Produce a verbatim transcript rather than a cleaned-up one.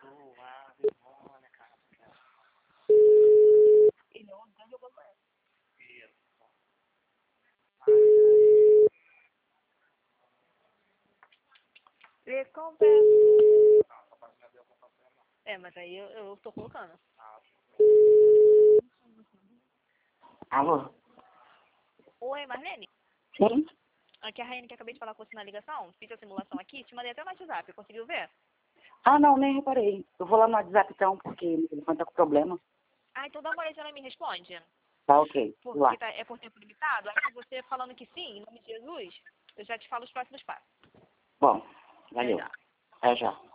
Ele compra. É, mas aí eu, eu tô colocando. Alô? Oi, Marlene? Sim? Aqui é a Raiane que acabei de falar com você na ligação. Fiz a simulação aqui, te mandei até no WhatsApp. Conseguiu ver? Ah, não, nem reparei. Eu vou lá no WhatsApp então, porque meu telefone tá com problema. Ah, então dá uma olhadinha e me responde. Tá ok. Vou Porque lá. tá, é por tempo limitado. Aí você falando que sim, em nome de Jesus, eu já te falo os próximos passos. Bom, Até valeu. já. Até já.